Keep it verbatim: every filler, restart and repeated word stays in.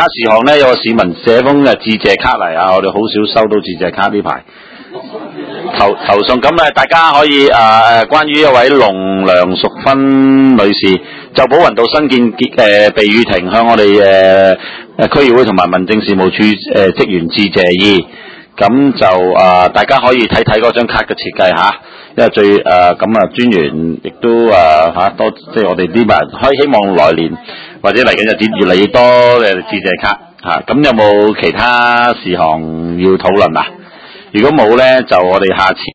他事項咧，有個市民寫封嘅致謝卡嚟啊，我哋好少收到致謝卡呢排。投投送咁啊，大家可以誒誒、呃，關於一位龍梁淑芬女士，就寶雲道新建誒、呃、避雨亭向我哋誒誒區議會同埋民政事務處誒、呃、職員致謝意。咁就誒、呃、大家可以睇睇嗰張卡嘅設計嚇，因為最誒咁啊專員亦都誒嚇、啊、多，即係我哋呢班可以希望來年或者嚟緊日子越嚟越多嘅致謝卡嚇。咁、啊、有冇其他事項要討論啊？如果冇咧，就我哋下次。